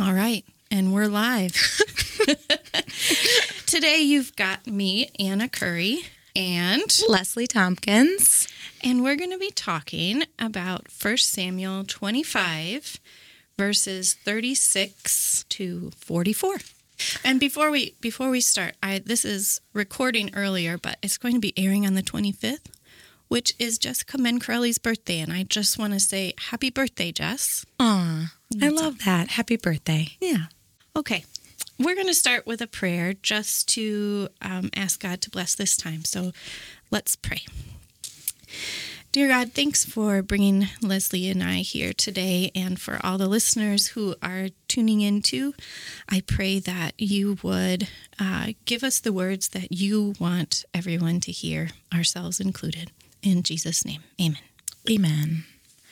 All right, and we're live. Today you've got me, Anna Curry, and Leslie Tompkins. And we're going to be talking about 1 Samuel 25, verses 36 to 44. And before we start, this is recording earlier, but it's going to be airing on the 25th, which is Jessica Mencrelli's birthday. And I just want to say happy birthday, Jess. Aw, I love that. Happy birthday. Yeah. Okay. We're going to start with a prayer just to ask God to bless this time. So let's pray. Dear God, thanks for bringing Leslie and I here today, and for all the listeners who are tuning in too. I pray that you would give us the words that you want everyone to hear, ourselves included. In Jesus' name, amen. Amen.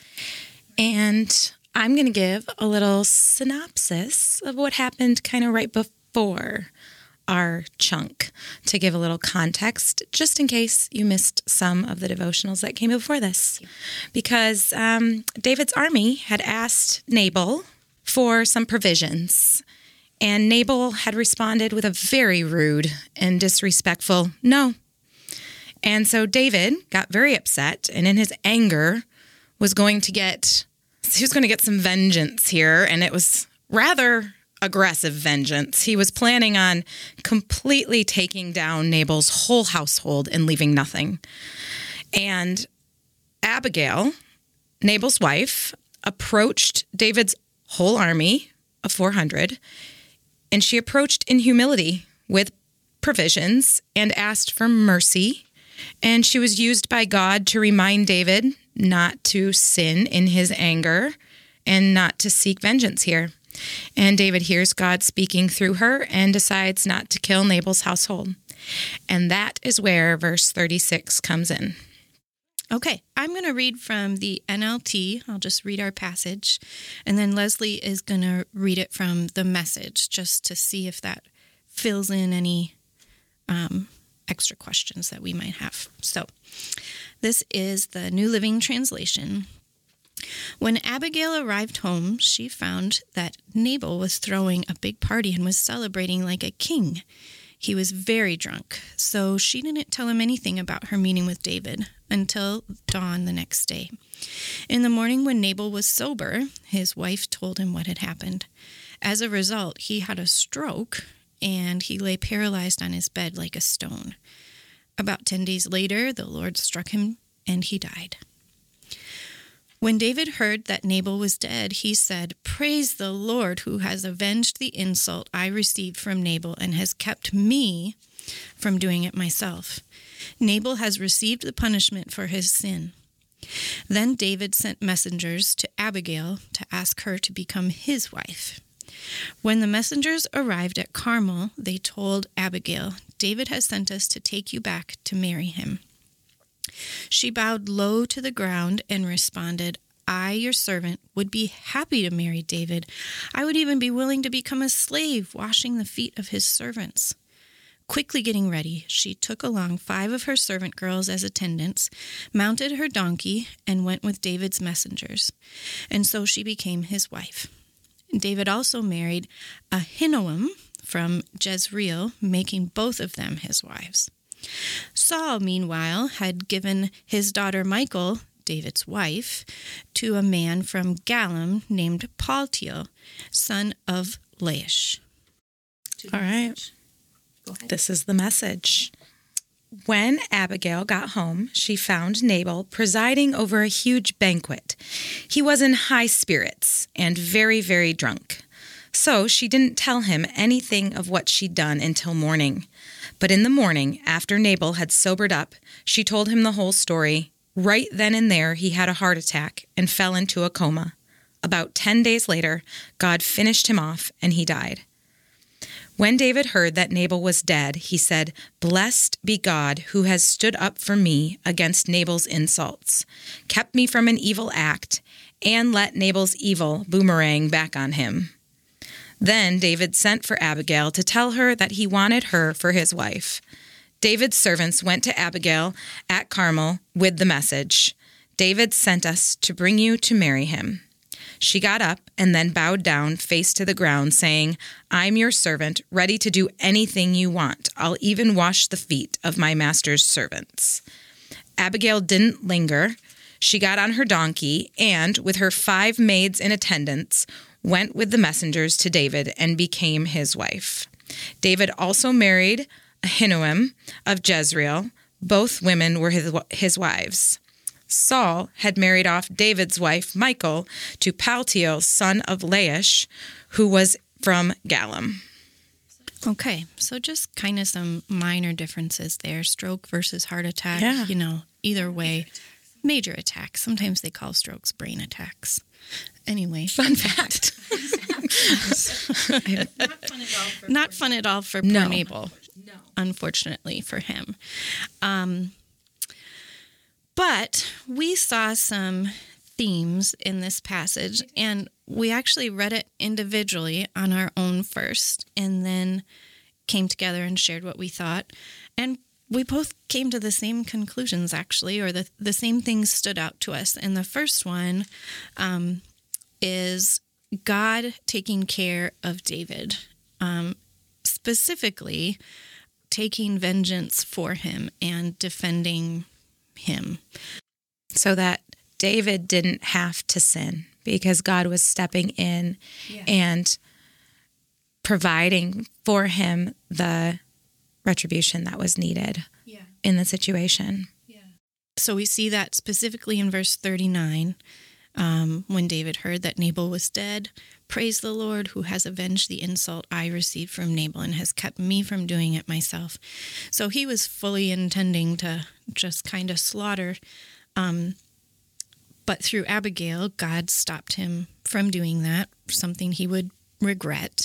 And I'm going to give a little synopsis of what happened kind of right before our chunk, to give a little context, just in case you missed some of the devotionals that came before this. Because David's army had asked Nabal for some provisions, and Nabal had responded with a very rude and disrespectful no. And so David got very upset, and in his anger was going to get some vengeance here, and it was rather aggressive vengeance. He was planning on completely taking down Nabal's whole household and leaving nothing. And Abigail, Nabal's wife, approached David's whole army of 400, and she approached in humility with provisions and asked for mercy. And she was used by God to remind David not to sin in his anger and not to seek vengeance here. And David hears God speaking through her and decides not to kill Nabal's household. And that is where verse 36 comes in. Okay, I'm going to read from the NLT. I'll just read our passage. And then Leslie is going to read it from the Message, just to see if that fills in any extra questions that we might have. So this is the New Living Translation. When Abigail arrived home, she found that Nabal was throwing a big party and was celebrating like a king. He was very drunk, so she didn't tell him anything about her meeting with David until dawn the next day. In the morning, when Nabal was sober, his wife told him what had happened. As a result, he had a stroke, and he lay paralyzed on his bed like a stone. About 10 days later, the Lord struck him, and he died. When David heard that Nabal was dead, he said, "Praise the Lord, who has avenged the insult I received from Nabal and has kept me from doing it myself. Nabal has received the punishment for his sin." Then David sent messengers to Abigail to ask her to become his wife. When the messengers arrived at Carmel, they told Abigail, "David has sent us to take you back to marry him." She bowed low to the ground and responded, "I, your servant, would be happy to marry David. I would even be willing to become a slave, washing the feet of his servants." Quickly getting ready, she took along 5 of her servant girls as attendants, mounted her donkey, and went with David's messengers. And so she became his wife. David also married Ahinoam from Jezreel, making both of them his wives. Saul, meanwhile, had given his daughter Michal, David's wife, to a man from Galim named Paltiel, son of Laish. All right. This is the Message. When Abigail got home, she found Nabal presiding over a huge banquet. He was in high spirits and very, very drunk. So she didn't tell him anything of what she'd done until morning. But in the morning, after Nabal had sobered up, she told him the whole story. Right then and there, he had a heart attack and fell into a coma. About 10 days later, God finished him off and he died. When David heard that Nabal was dead, he said, "Blessed be God who has stood up for me against Nabal's insults, kept me from an evil act, and let Nabal's evil boomerang back on him." Then David sent for Abigail to tell her that he wanted her for his wife. David's servants went to Abigail at Carmel with the message, "David sent us to bring you to marry him." She got up and then bowed down, face to the ground, saying, I'm your servant, ready to do anything you want. I'll even wash the feet of my master's servants. Abigail didn't linger. She got on her donkey and, with her 5 maids in attendance, went with the messengers to David and became his wife. David also married Ahinoam of Jezreel. Both women were his wives. Saul had married off David's wife, Michal, to Paltiel, son of Laish, who was from Galim. Okay, so just kind of some minor differences there. Stroke versus heart attack, Yeah. Either way. Major attacks. Sometimes they call strokes brain attacks. Anyway. Fun fact. Not fun at all for poor Nabal. No. Unfortunately for him. But we saw some themes in this passage, and we actually read it individually on our own first, and then came together and shared what we thought. And we both came to the same conclusions, actually, or the same things stood out to us. And the first one is God taking care of David, specifically taking vengeance for him and defending him. So that David didn't have to sin because God was stepping in and providing for him the retribution that was needed in the situation. So we see that specifically in verse 39, when David heard that Nabal was dead. Praise the Lord who has avenged the insult I received from Nabal and has kept me from doing it myself. So he was fully intending to just kind of slaughter. But through Abigail, God stopped him from doing that, something he would regret.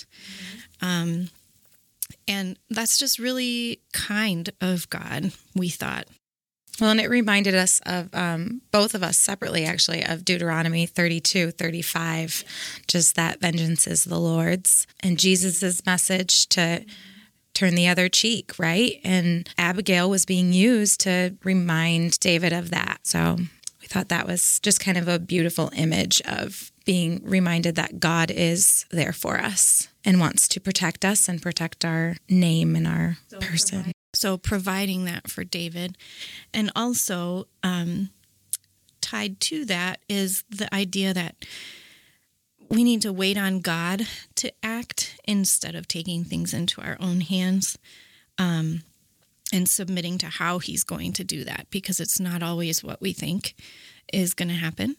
And that's just really kind of God, we thought. Well, and it reminded us of, both of us separately, actually, of Deuteronomy 32:35, just that vengeance is the Lord's, and Jesus's message to turn the other cheek, right? And Abigail was being used to remind David of that. So we thought that was just kind of a beautiful image of being reminded that God is there for us and wants to protect us and protect our name and our person. So providing that for David. And also tied to that is the idea that we need to wait on God to act instead of taking things into our own hands, and submitting to how he's going to do that, because it's not always what we think is going to happen.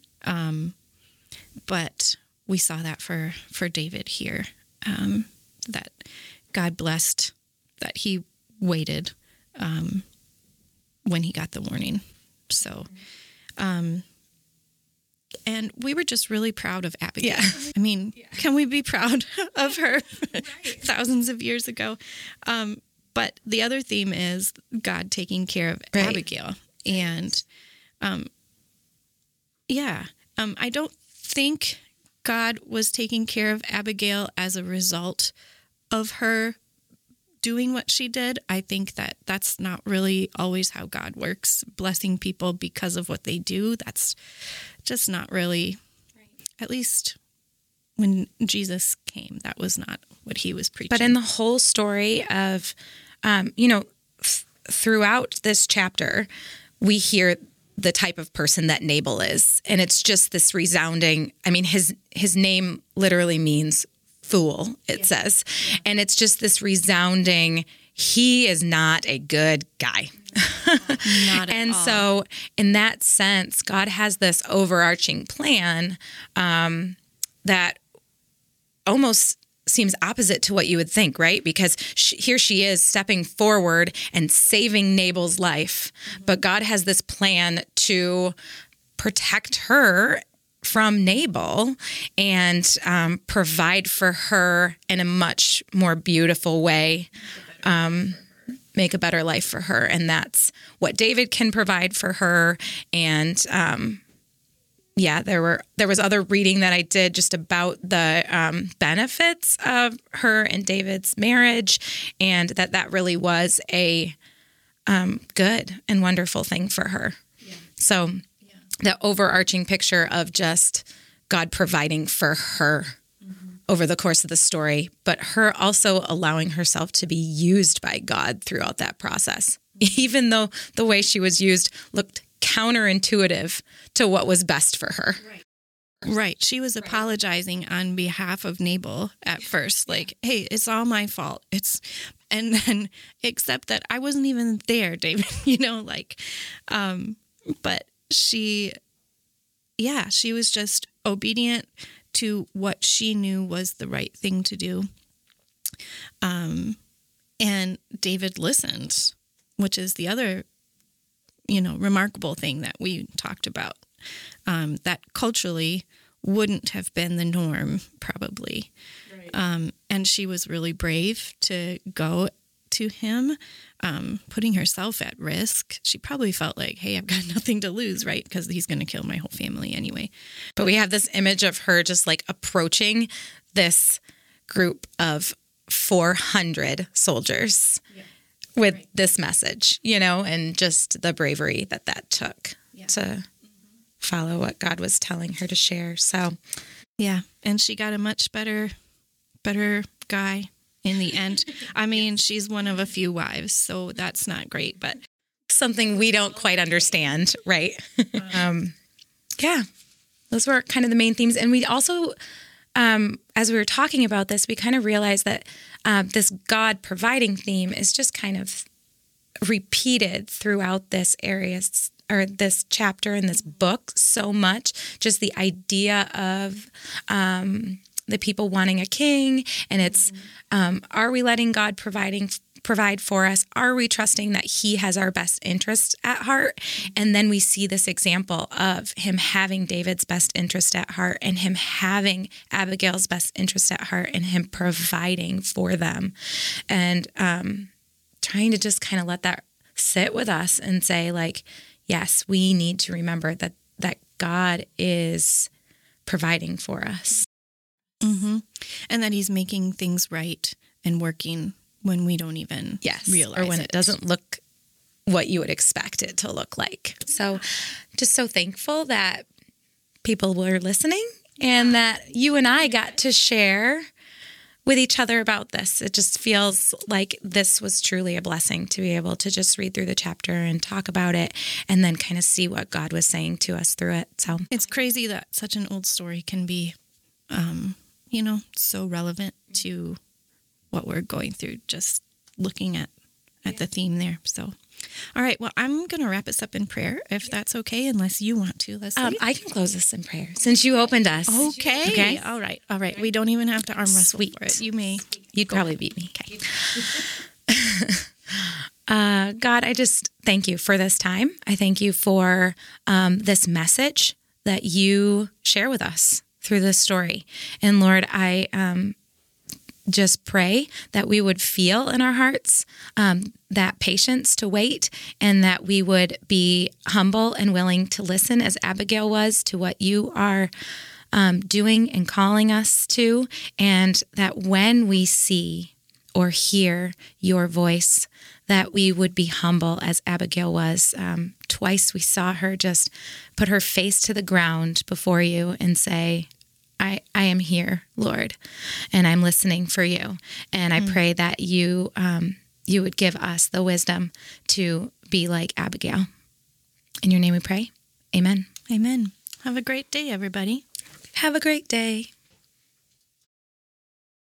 But we saw that for David here, that God blessed that he waited when he got the warning. So, and we were just really proud of Abigail. Yeah. I mean, can we be proud of her thousands of years ago? But the other theme is God taking care of Abigail. And I don't think God was taking care of Abigail as a result of her doing what she did. I think that that's not really always how God works, blessing people because of what they do. That's just not really, at least when Jesus came, that was not what he was preaching. But in the whole story of, throughout this chapter, we hear the type of person that Nabal is. And it's just this resounding, his name literally means fool, it says. And it's just this resounding, he is not a good guy. Not at and all. So in that sense, God has this overarching plan that almost seems opposite to what you would think, right? Because here she is stepping forward and saving Nabal's life. But God has this plan to protect her from Nabal and provide for her in a much more beautiful way, make a better life for her. And that's what David can provide for her. And there was other reading that I did just about the benefits of her and David's marriage, and that really was a good and wonderful thing for her. Yeah. So the overarching picture of just God providing for her over the course of the story, but her also allowing herself to be used by God throughout that process, even though the way she was used looked counterintuitive to what was best for her. Right. She was apologizing on behalf of Nabal at first, like, hey, it's all my fault. And then except that I wasn't even there, David, but she was just obedient to what she knew was the right thing to do. And David listened, which is the other, remarkable thing that we talked about, that culturally wouldn't have been the norm, probably. Right. And she was really brave to go to him, putting herself at risk. She probably felt like, hey, I've got nothing to lose, right? Because he's going to kill my whole family anyway. But we have this image of her just like approaching this group of 400 soldiers with this message, and just the bravery that took to follow what God was telling her to share. So, yeah. And she got a much better guy in the end. I mean, she's one of a few wives, so that's not great, but something we don't quite understand, right? Yeah, those were kind of the main themes. And we also, as we were talking about this, we kind of realized that this God providing theme is just kind of repeated throughout this area, or this chapter in this book so much. Just the idea of the people wanting a king, and it's, are we letting God provide for us? Are we trusting that he has our best interest at heart? And then we see this example of him having David's best interest at heart, and him having Abigail's best interest at heart, and him providing for them. And trying to just kind of let that sit with us and say, like, yes, we need to remember that God is providing for us. Mm-hmm. And that he's making things right and working when we don't even realize or when it doesn't look what you would expect it to look like. So just so thankful that people were listening and that you and I got to share with each other about this. It just feels like this was truly a blessing to be able to just read through the chapter and talk about it, and then kind of see what God was saying to us through it. So it's crazy that such an old story can be, so relevant to what we're going through, just looking at the theme there. So, all right. Well, I'm going to wrap us up in prayer, if that's okay, unless you want to, Leslie. I can close this in prayer since you opened us. Okay. All right. We don't even have to arm wrestle for it. You may. You'd probably beat me. Okay. God, I just thank you for this time. I thank you for this message that you share with us through this story. And Lord, I just pray that we would feel in our hearts that patience to wait, and that we would be humble and willing to listen, as Abigail was, to what you are doing and calling us to, and that when we see or hear your voice, that we would be humble as Abigail was. Twice we saw her just put her face to the ground before you and say, I am here, Lord, and I'm listening for you. And I pray that you would give us the wisdom to be like Abigail. In your name we pray. Amen. Amen. Have a great day, everybody. Have a great day.